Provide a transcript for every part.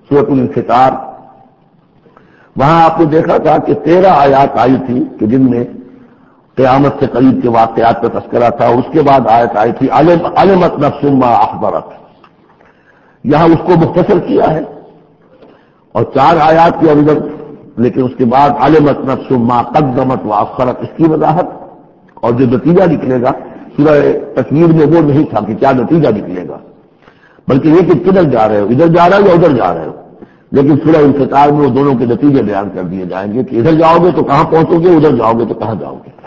سورۃ الانفطار، وہاں آپ نے دیکھا تھا کہ 13 آیات آئی تھی کہ جن میں قیامت سے قریب کے واقعات کا تذکرہ تھا. اس کے بعد آیت آئی تھی علمت نفس ما احضرت. یہاں اس کو مختصر کیا ہے اور 4 آیات کے اندر، لیکن اس کے بعد علمت نفس ما قدمت واخرت، اس کی وضاحت. اور جو نتیجہ نکلے گا سورہ تکویر میں وہ نہیں تھا کہ کیا نتیجہ نکلے گا، بلکہ یہ کہ کدھر جا رہے ہو، ادھر جا رہے ہو یا ادھر جا رہے ہو. لیکن سورہ انفطار میں وہ دونوں کے نتیجے بیان کر دیے جائیں گے کہ ادھر جاؤ گے تو کہاں پہنچو گے، ادھر جاؤ گے تو کہاں جاؤ گے.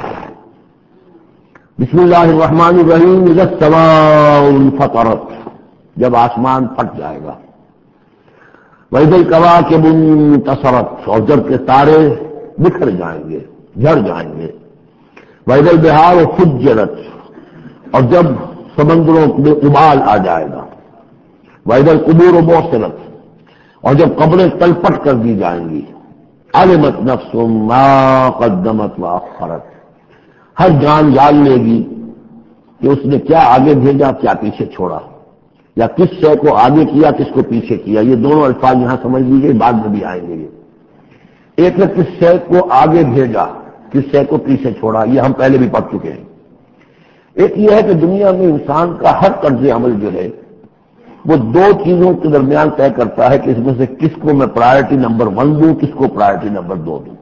بسم اللہ الرحمن الرحیم. اذا السماء انفطرت، جب آسمان پھٹ جائے گا. وَإِذَا الْكَوَاكِبُ انتَثَرَتْ، اور جب کے تارے بکھر جائیں گے، جھڑ جائیں گے. وَإِذَا الْبِحَارُ فُجِّرَتْ، اور جب سمندروں میں ابال آ جائے گا. وَإِذَا الْقُبُورُ بُعْثِرَتْ، اور جب قبریں تلپٹ کر دی جائیں گی. عَلِمَتْ نَفْسٌ مَا قَدَّمَتْ وَأَخَّرَتْ، ہر جان جان لے گی کہ اس نے کیا آگے بھیجا کیا پیچھے چھوڑا، یا کس شے کو آگے کیا کس کو پیچھے کیا. یہ دونوں الفاظ یہاں سمجھ لیجیے، بعد میں بھی آئیں گے. یہ ایک ہے کس شے کو آگے بھیجا کس شے کو پیچھے چھوڑا، یہ ہم پہلے بھی پڑھ چکے ہیں. ایک یہ ہے کہ دنیا میں انسان کا ہر طرز عمل جو ہے وہ 2 چیزوں کے درمیان طے کرتا ہے کہ اس میں سے کس کو میں پرائرٹی نمبر 1 دوں، کس کو پرائرٹی نمبر 2 دوں.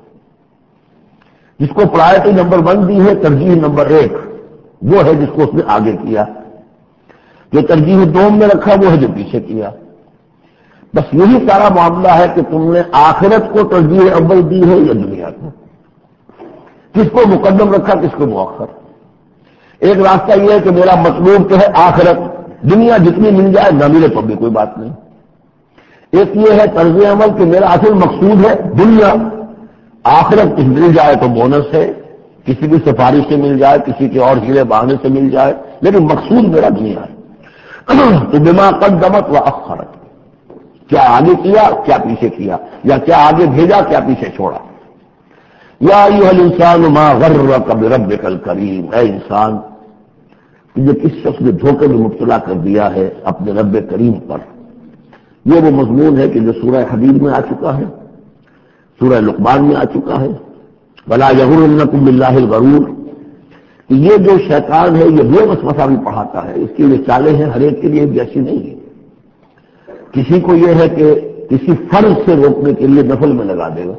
جس کو پرائرٹی نمبر 1 دی ہے، ترجیح نمبر 1، وہ ہے جس کو اس نے آگے کیا. جو ترجیح 2 میں رکھا وہ ہے جو پیچھے کیا. بس یہی سارا معاملہ ہے کہ تم نے آخرت کو ترجیح اول دی ہے یا دنیا کو، کس کو مقدم رکھا کس کو مؤخر. ایک راستہ یہ ہے کہ میرا مطلوب تو ہے آخرت، دنیا جتنی مل جائے نہ ملے تو بھی کوئی بات نہیں. ایک یہ ہے طرز عمل کہ میرا اصل مقصود ہے دنیا، آخرت کچھ مل جائے تو بونس ہے، کسی بھی سفارش سے مل جائے، کسی کے اور ہیلے بہانے سے مل جائے، لیکن مقصود میرا دنیا ہے. تو بما قدمت واخرت، کیا آگے کیا کیا پیچھے کیا، یا کیا آگے بھیجا کیا پیچھے چھوڑا. یا ایھا الانسان ما غرک بربک الکریم، اے انسان تجھے کس شخص نے دھوکے میں مبتلا کر دیا ہے اپنے رب کریم پر. یہ وہ مضمون ہے کہ جو سورہ حدید میں آ چکا ہے، سورہ لقمان میں آ چکا ہے. ولا یغرنکم باللہ الغرور، یہ جو شیطان ہے یہ بے وسوسہ بھی پڑھاتا ہے. اس کی جو چالیں ہیں ہر ایک کے لیے جیسی نہیں ہے. کسی کو یہ ہے کہ کسی فرض سے روکنے کے لیے نفل میں لگا دے گا.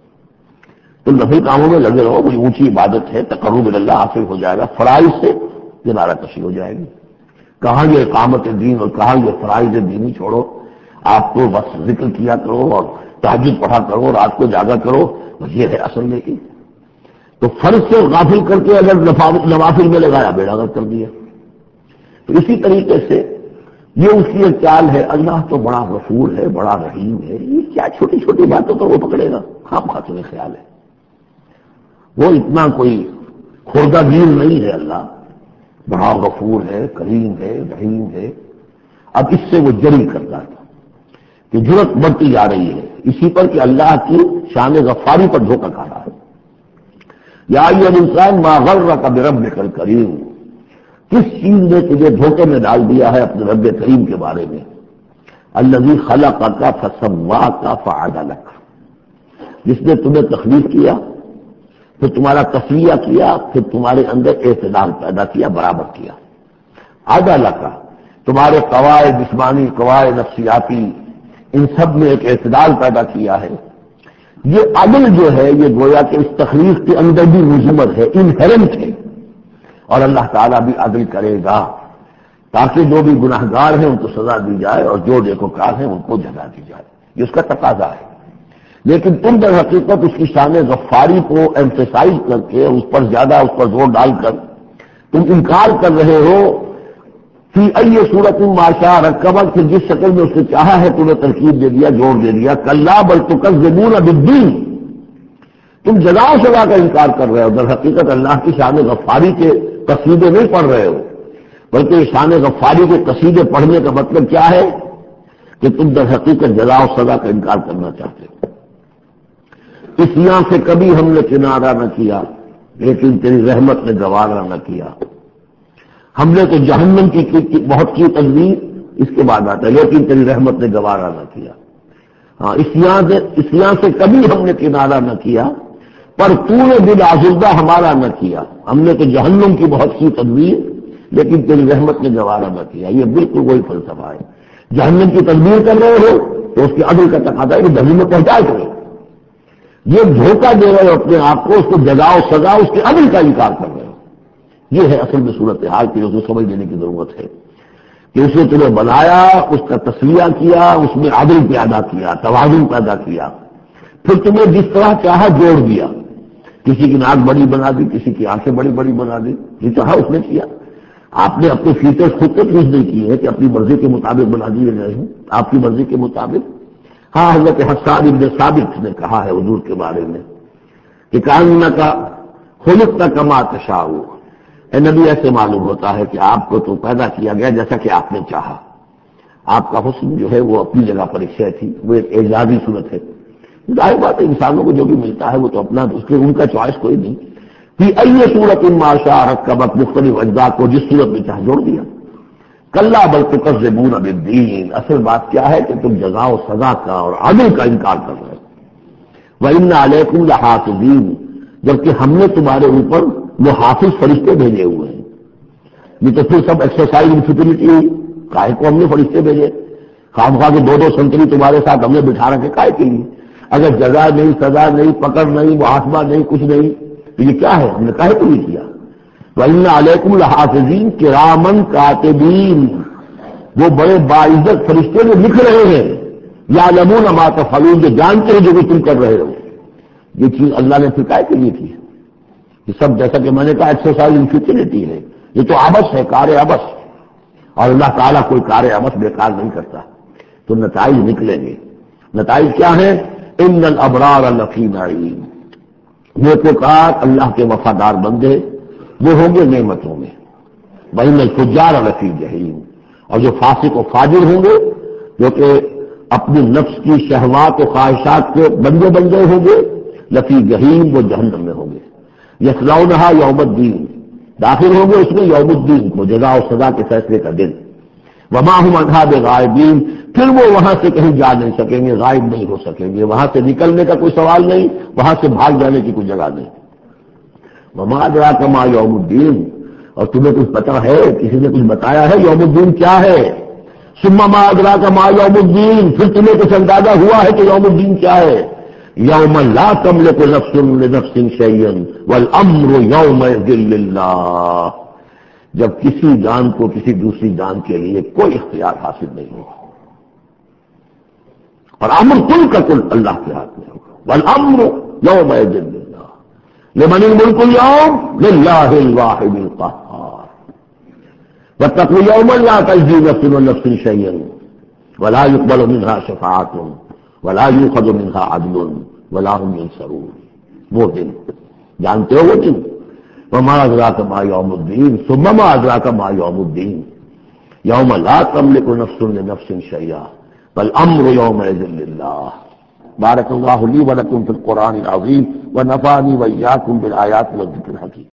تم نفل کاموں میں لگے رہو، کوئی اونچی عبادت ہے، تقرب اللہ حاصل ہو جائے گا. فرائض سے کنارہ کشی ہو جائے گی. کہاں یہ اقامت دین اور کہاں یہ فرائض دینی چھوڑو. آپ کو بس ذکر کیا کرو اور تہجد پڑھا کرو، رات کو جاگا کرو، یہ ہے اصل میں. کی تو فرض سے غافل کر کے اگر نوافل میں لگایا بیڑا غرق کر دیا. تو اسی طریقے سے یہ اس کی ایک چال ہے. اللہ تو بڑا غفور ہے، بڑا رحیم ہے، یہ کیا چھوٹی چھوٹی باتوں پر وہ پکڑے گا. خام خواہ تمہیں خیال ہے وہ اتنا کوئی خوردہ گیر نہیں ہے. اللہ بڑا غفور ہے، کریم ہے، رحیم ہے. اب اس سے وہ جری کرتا ہے کہ جرت بڑھتی جا رہی ہے اسی پر کہ اللہ کی شان غفاری پر دھوکہ کھا رہا ہے. یا ایھا الانسان ما غرک بربک الکریم، کس چیز نے تجھے دھوکے میں ڈال دیا ہے اپنے رب کریم کے بارے میں. الذی خلقک فسواک فعدلک، جس نے تمہیں تخلیق کیا پھر تمہارا تسویہ کیا، پھر تمہارے اندر اعتدال پیدا کیا، برابر کیا. عدلک، تمہارے قواعد جسمانی قواعد نفسیاتی ان سب میں ایک اعتدال پیدا کیا ہے. یہ عدل جو ہے یہ گویا کہ اس تخلیق کے اندر بھی مضمر ہے، انہیرنٹ ہے. اور اللہ تعالیٰ بھی عدل کرے گا تاکہ جو بھی گناہگار ہیں ان کو سزا دی جائے اور جو نیکوکار ہیں ان کو جزا دی جائے. یہ اس کا تقاضا ہے. لیکن تم در حقیقت اس کی شان غفاری کو ایمفیسائز کر کے اس پر زیادہ اس پر زور ڈال کر تم انکار کر رہے ہو. فی ای صورت ما شاء رکبک، پھر جس شکل میں اس نے چاہا ہے تمہیں ترکیب دے دیا، جوڑ دے دیا. کلا بل تکذبون بالدین، تم جزا و سزا کا انکار کر رہے ہو. در حقیقت اللہ کی شان غفاری کے قصیدے نہیں پڑھ رہے ہو، بلکہ شان غفاری کے قصیدے پڑھنے کا مطلب کیا ہے کہ تم در حقیقت جزا و سزا کا انکار کرنا چاہتے ہو. اس یہاں سے کبھی ہم نے کنارہ نہ کیا لیکن تیری رحمت نے گوارا نہ کیا. ہم نے تو جہنم کی بہت کی تدبیر، اس کے بعد آتا ہے لیکن تیری رحمت نے گوارا نہ کیا. ہاں اسیان سے کبھی ہم نے کنارہ نہ کیا، پر تو نے دل آزردہ ہمارا نہ کیا. ہم نے تو جہنم کی بہت سی تدبیر، لیکن تیری رحمت نے گوارا نہ کیا. یہ بالکل وہی فلسفہ ہے. جہنم کی تدبیر کر رہے ہو تو اس کے عدل کا تقاضا ہے کہ جہنم میں پہنچائے کرے. یہ دھوکہ دے رہے ہو اپنے آپ کو، اس کو جزا و سزا اس کے عدل کا انکار کر رہے ہو. یہ ہے اصل میں صورتحال کی اسے سمجھ لینے کی ضرورت ہے کہ اس نے تمہیں بنایا، اس کا تصویہ کیا، اس میں عدل پیدا کیا، توازن پیدا کیا، پھر تمہیں جس طرح چاہا جوڑ دیا. کسی کی ناک بڑی بنا دی، کسی کی آنکھیں بڑی بڑی بنا دی، جو چاہا اس نے کیا. آپ نے اپنے فیچر خود کو چوز نہیں کیے ہیں کہ اپنی مرضی کے مطابق بنا دیے گئے ہیں، آپ کی مرضی کے مطابق. ہاں حضرت حسان بن ثابت نے کہا ہے حضور کے بارے میں کہ کانک خلقت کما تشاء. اے نبی ایسے معلوم ہوتا ہے کہ آپ کو تو پیدا کیا گیا جیسا کہ آپ نے چاہا. آپ کا حسن جو ہے وہ اپنی جگہ پر ایک شے تھی، وہ ایک اعجازی صورت ہے. ظاہر بات ہے انسانوں کو جو بھی ملتا ہے وہ تو اپنا، اس کے ان کا چوائس کوئی نہیں. کہ ای صورت ان معاشا رکبت مختلف اجزاء کو جس صورت میں چاہ جوڑ دیا. کلا بل تکذبون بالدین. اصل بات کیا ہے کہ تم جزا و سزا کا اور عدل کا انکار کر رہے ہو. وَإِنَّ عَلَيْكُمْ لَحَافِظِينَ. جبکہ ہم نے تمہارے اوپر وہ حافظ فرشتے بھیجے ہوئے ہیں. یہ تو پھر سب ایکسرسائز انفیٹیلیٹی ہوئی. کائے کو ہم نے فرشتے بھیجے؟ خامخواہ کے دو سنتری تمہارے ساتھ ہم نے بٹھا رکھے کائے کے لیے؟ اگر جزا نہیں، سزا نہیں، پکڑ نہیں، محاسبہ نہیں، کچھ نہیں، تو یہ کیا ہے؟ ہم نے کاہے کو نہیں کیا؟ وَإِنَّ عَلَيْكُمْ لَحَافِظِينَ كِرَامًا كَاتِبِينَ. وہ بڑے باعزت فرشتے جو لکھ رہے ہیں، يَعْلَمُونَ مَا تَفْعَلُونَ، جو جانتے ہیں جو کہ تم کر رہے ہو. یہ چیز اللہ نے پھر کاہے کے لیے کی؟ یہ سب جیسا کہ میں نے کہا ایکسرسائز انفیٹیلیٹی ہے. یہ تو عبث ہے، کار عبث. اور اللہ تعالیٰ کوئی کار عبث بیکار نہیں کرتا. تو نتائج نکلیں گے. نتائج کیا ہیں؟ ان الابرار لفی نعیم. نیکوکار اللہ کے وفادار بندے وہ ہوں گے نعمتوں میں. وان الفجار لفی جہیم. اور جو فاسق و فاجر ہوں گے، جو کہ اپنی نفس کی شہوات و خواہشات کے بندے ہوں گے، لفی جہیم، وہ جہنم میں ہوں گے. یصلونھا یوم الدین. داخل ہوں گے اس میں یوم الدین کو، جزا و سزا کے فیصلے کا دن. وما هم عنھا بغائبین. پھر وہ وہاں سے کہیں جا نہیں سکیں گے، غائب نہیں ہو سکیں گے. وہاں سے نکلنے کا کوئی سوال نہیں، وہاں سے بھاگ جانے کی کوئی جگہ نہیں. وما ادراک ما یوم الدین. اور تمہیں کچھ پتا ہے؟ کسی نے کچھ بتایا ہے یوم الدین کیا ہے؟ ثم ما ادراک ما یوم الدین. پھر تمہیں کچھ اندازہ ہوا ہے کہ یوم الدین کیا ہے؟ یوم لا تملک نفس لنفس شیئا والامر یومئذ للہ. جب کسی جان کو کسی دوسری جان کے لیے کوئی اختیار حاصل نہیں ہوگا، اور امر کل کا کل اللہ کے ہاتھ میں ہوگا. والامر یومئذ للہ. لمن الملک اليوم للہ الواحد القہار. واتقوا یوما لا تجزی نفس عن نفس شیئا ولا يقبل منها شفاعة ولا يؤخذ منها عدل ولا هم ينصرون. وہ دن جانتے ہو وہ دن؟ وما ادراک ما یوم الدین ثم ما ادراک ما یوم الدین یوم لا تملک نفس لنفس شیئا والامر یومئذ للہ. بارک اللہ لی ولکم فی القرآن العظیم ونفعنی وإیاکم بالآیات والذکر الحکیم.